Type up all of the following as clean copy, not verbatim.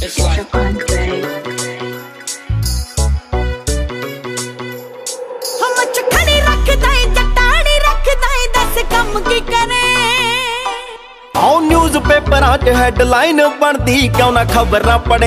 It's like आओ news paper च headline बनती क्यों ना खबर ना पढ़े।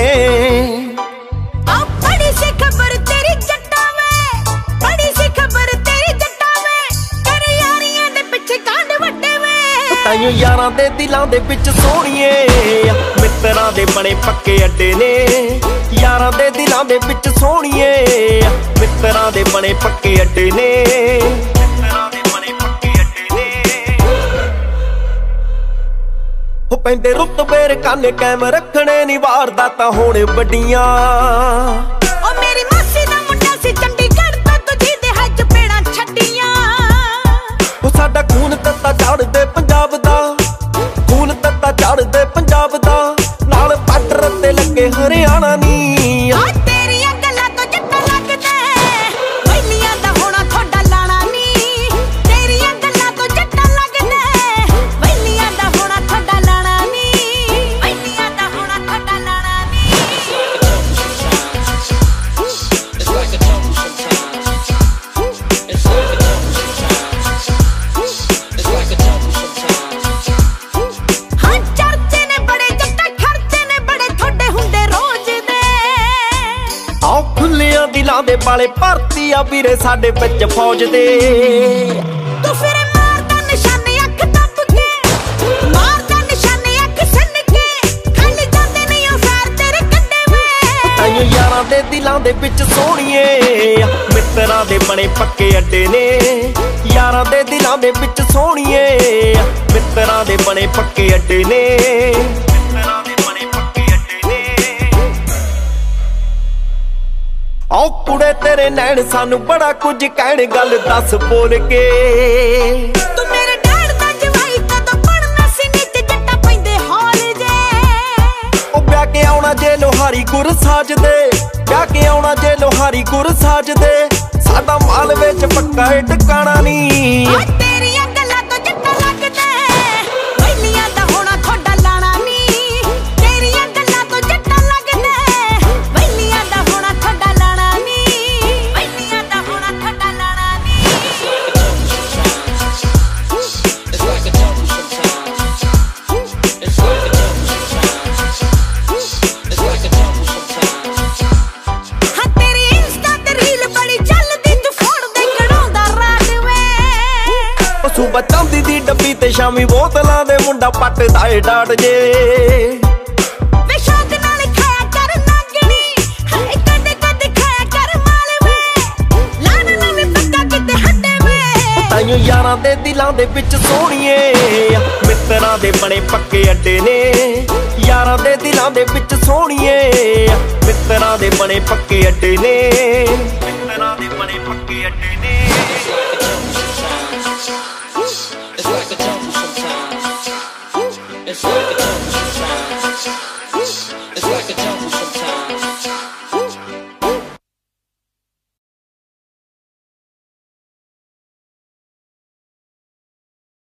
बड़ी सी खबर तेरी जट्टा में, बड़ी सी खबर तेरी जट्टा में, कर यारियां दे पिछे कांड वड्डे में। ताइयों यारां दे दिलां दे विच सोहणीए मित्तरां दे बने पक्के अड्डे ने। यारां दे दिलां दे विच सोहणीए मित्तरां दे बने पक्के अड्डे ने। पैंदे रुतबे रकाने कायम रखने नी वारदातां होणे वड्डियां। ओ मेरी मासी दा मुंडा सी चंडीगढ़ तो तुझी दे हज पेड़ां छड्डियां। ओ साडा खून तत्ता चढ़दे पंजाब दा, खून तत्ता चढ़दे पंजाब दा, नाल बार्डर ते लगे हरियाणा नी। तेरियां गल्लां तो जट्टा लगदा वैलियां दा होना थोड़ा लाना नी। तेरियां गल्लां तो जट्टा लगदा वैलियां दा होना थोड़ा लाना नी। वैलियां दा होना थोड़ा लाना नी। it's like a jungle sometimes. It's like a jungle sometimes. It's like a jungle sometimes. हाँ चढ़ते ने बड़े जट्टा खड़ते ने बड़े थोड़े हुंदे रोज दे। आओ खुलियां दिलां दे वाले भर्ती आ वीरे साडे विच फौज दे। तू फिर मारदा निशाने अख दब के, मारदा निशाने अख सन के, खल जांदे नहीं ओ फैर तेरे कड्डे में। ताइयों यारां दे दिलां दे विच सोहणीए मित्तरां दे बने पक्के अड्डे ने। यारां दे दिलां दे विच सोहणीए मित्तरां दे बने पक्के अड्डे ने। आओ कुड़े तेरे नैन सानू बड़ा कुछ कहण गल दस बोल के। तू मेरे डैड दा जवाई कदों पढ़ना सी नीच जट्टा पैंदे हॉल जे। ओ ब्याह के आउणा जे लोहारी गुर साज दे, ब्याह के आउणा जे लोहारी गुर साज दे, साडा माल विच पक्का टकाणा नी। तेरियां गल्लां तो जट्टा लगदा वैलियां दा होना थोड़ा लाना नी। तेरियां गल्लां तो जट्टा लगदा वैलियां दा होना थोड़ा लाना नी। वैलियां दा होना थोड़ा लाना नी। It's like a jungle sometimes. It's like a jungle sometimes. It's like a jungle sometimes. हाँ तेरी इंस्टा ते रील बड़ी चलदी तू फोड़ दे कढ़ाउंदा रात वे। ओ सूबा चांदी दी डब्बी ते शामी बोतलां दे मुंडा पटदा ए डाट जे। वे शौक नाल खाया कर नागणी, हाय कदे कदे खाया कर माल वे, लाना ना वे पक्का किते हड्डे वे। ताइयों यारां दे दिलां दे विच सोहणीए मित्तरां दे बने पक्के अड्डे ने। यारां दे दिलां दे विच सोहणीए मित्तरां दे बने पक्के अड्डे ने। मित्तरां दे बने पक्के अड्डे ने। It's like a jungle sometimes. It's like a